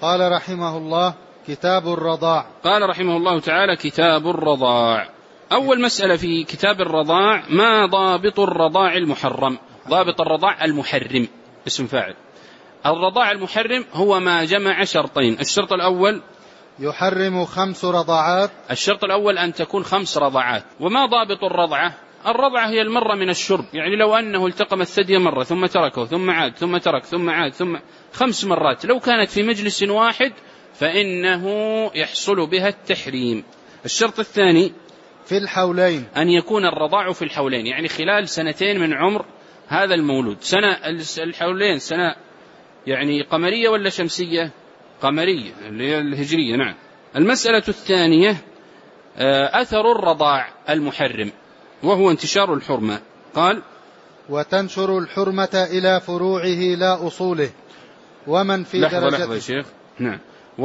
قال رحمه الله: كتاب الرضاع. قال رحمه الله تعالى: كتاب الرضاع. أول مسألة في كتاب الرضاع: ما ضابط الرضاع المحرم؟ ضابط الرضاع المحرم اسم فاعل. الرضاع المحرم هو ما جمع شرطين: الشرط الأول يحرم 5 رضعات. الشرط الأول أن تكون 5 رضعات. وما ضابط الرضعة؟ الرضعة هي المرة من الشرب، يعني لو أنه التقم الثدي مرة ثم تركه ثم عاد ثم ترك ثم عاد ثم 5 مرات، لو كانت في مجلس واحد فإنه يحصل بها التحريم. الشرط الثاني في الحولين، أن يكون الرضاع في الحولين، يعني خلال 2 من عمر هذا المولود. الحولين سنة يعني قمرية ولا شمسية؟ قمرية اللي هي الهجرية. نعم. المسألة الثانية أثر الرضاع المحرم، وهو انتشار الحرمة. قال: وتنشر الحرمة إلى فروعه لا أصوله، ومن في درجته. لحظة يا شيخ. نعم.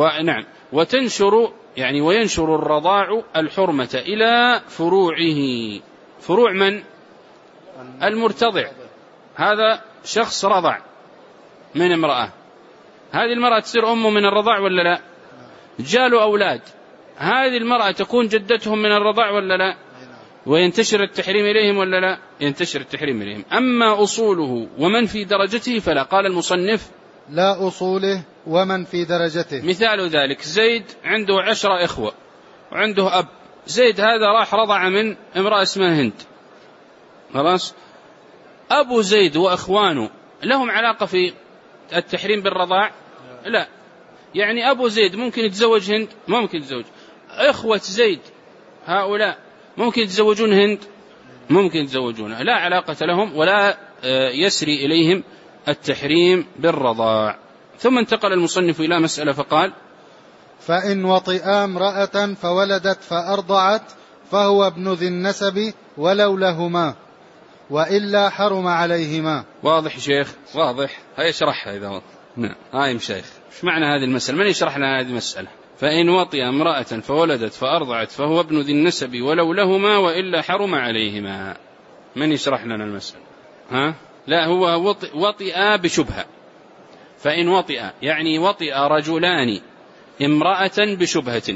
وتنشر يعني وينشر الرضاع الحرمة إلى فروعه. فروع من؟ المرتضع. هذا شخص رضع من امرأة، هذه المرأة تصير أمه من الرضاع ولا لا؟ جاله أولاد، هذه المرأة تكون جدتهم من الرضاع ولا لا؟ وينتشر التحريم إليهم ولا لا؟ ينتشر التحريم إليهم. أما أصوله ومن في درجته فلا. قال المصنف: لا أصوله ومن في درجته. مثال ذلك: زيد عنده 10 إخوة وعنده أب. زيد هذا راح رضع من امرأة اسمها هند، خلاص. أبو زيد وأخوانه لهم علاقة في التحريم بالرضاع؟ لا. يعني أبو زيد ممكن يتزوج هند؟ ممكن يتزوج. إخوة زيد هؤلاء ممكن يتزوجون هند؟ ممكن يتزوجونها. لا علاقة لهم ولا يسري إليهم التحريم بالرضاع. ثم انتقل المصنف إلى مسألة فقال: فإن وطئا امرأة فولدت فأرضعت فهو ابن ذي النسب ولو لهما، وإلا حرم عليهما. واضح شيخ؟ واضح. هيا يشرحها إذا واضح. نعم. هاي شيخ، ايش معنى هذه المسألة؟ من يشرح لنا هذه المسألة؟ فإن وطئ امرأة فولدت فأرضعت فهو ابن ذي النسب ولو لهما وإلا حرم عليهما. من يشرح لنا المسألة؟ ها؟ لا، هو وطئ بشبهة. فإن وطئ يعني وطئ رجلان امرأة بشبهة،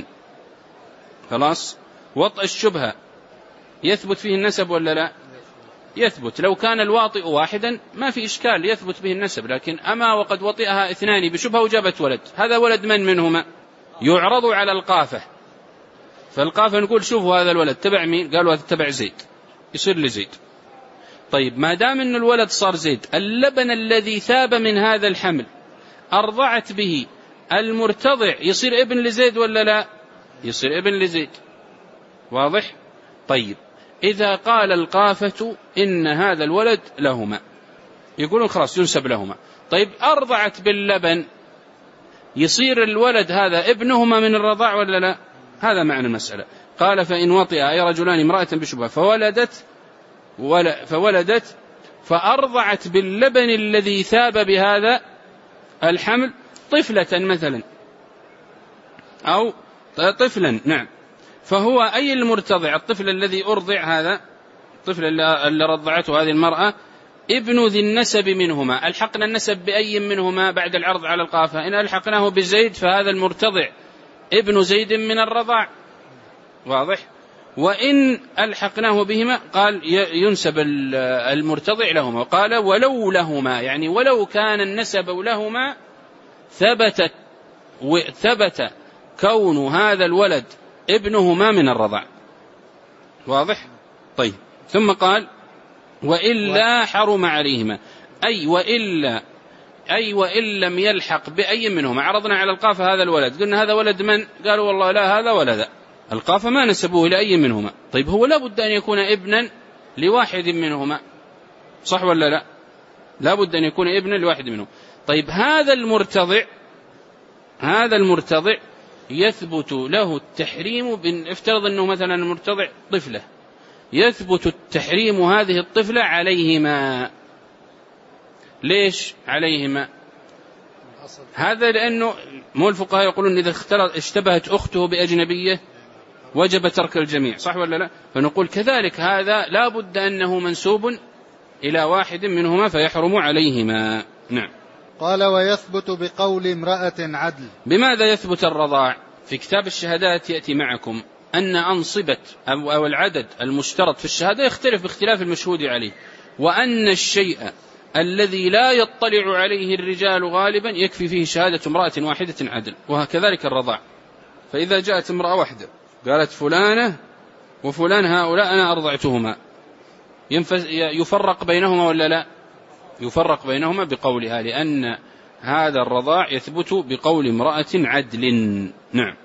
خلاص. وطئ الشبهة يثبت فيه النسب ولا لا؟ يثبت. لو كان الواطئ واحدا ما في إشكال، يثبت به النسب. لكن أما وقد وطئها 2 بشبهة وجابت ولد، هذا ولد من منهما؟ يعرض على القافة، فالقافة نقول: شوفوا هذا الولد تبع مين؟ قالوا هذا تبع زيد، يصير لزيد. طيب ما دام أن الولد صار زيد، اللبن الذي ثاب من هذا الحمل أرضعت به المرتضع يصير ابن لزيد ولا لا؟ يصير ابن لزيد. واضح؟ طيب إذا قال القافة إن هذا الولد لهما، يقولون خلاص ينسب لهما. طيب أرضعت باللبن، يصير الولد هذا ابنهما من الرضاع ولا لا؟ هذا معنى المسألة. قال: فإن وطئ أي رجلان امرأة بشبهة فولدت فأرضعت باللبن الذي ثاب بهذا الحمل طفلة مثلا أو طفلا، نعم، فهو أي المرتضع الطفل الذي أرضع، هذا الطفل اللي رضعته هذه المرأة ابن ذي النسب منهما. ألحقنا النسب بأي منهما بعد العرض على القافة؟ إن ألحقناه بزيد فهذا المرتضع ابن زيد من الرضاع. واضح؟ وإن ألحقناه بهما قال ينسب المرتضع لهما. قال: ولو لهما، يعني ولو كان النسب لهما ثبت كون هذا الولد ابنهما من الرضاع. واضح؟ طيب ثم قال: وإلا حرم عليهما، أي وإن لم يلحق بأي منهما. عرضنا على القافة هذا الولد، قلنا هذا ولد من؟ قالوا والله لا هذا ولد. القافة ما نسبوه لأي منهما. طيب هو لا بد أن يكون ابنا لواحد منهما، صح ولا لا؟ لا بد أن يكون ابنا لواحد منهم. طيب هذا المرتضع يثبت له التحريم، افترض أنه مثلا المرتضع طفلة، يثبت التحريم هذه الطفلة عليهما. ليش عليهما؟ هذا لأنه مو الفقهاء يقولون إذا اشتبهت أخته بأجنبية وجب ترك الجميع، صح ولا لا؟ فنقول كذلك هذا لا بد أنه منسوب إلى واحد منهما فيحرم عليهما. نعم. قال ويثبت بقول امرأة عدل. بماذا يثبت الرضاع؟ في كتاب الشهادات يأتي معكم أن أنصبة أو العدد المشترط في الشهادة يختلف باختلاف المشهود عليه، وأن الشيء الذي لا يطلع عليه الرجال غالبا يكفي فيه شهادة امرأة واحدة عدل، وكذلك الرضاع. فإذا جاءت امرأة واحدة قالت فلانة وفلان هؤلاء أنا أرضعتهما، يفرق بينهما ولا لا؟ يفرق بينهما بقولها، لأن هذا الرضاع يثبت بقول امرأة عدل. نعم.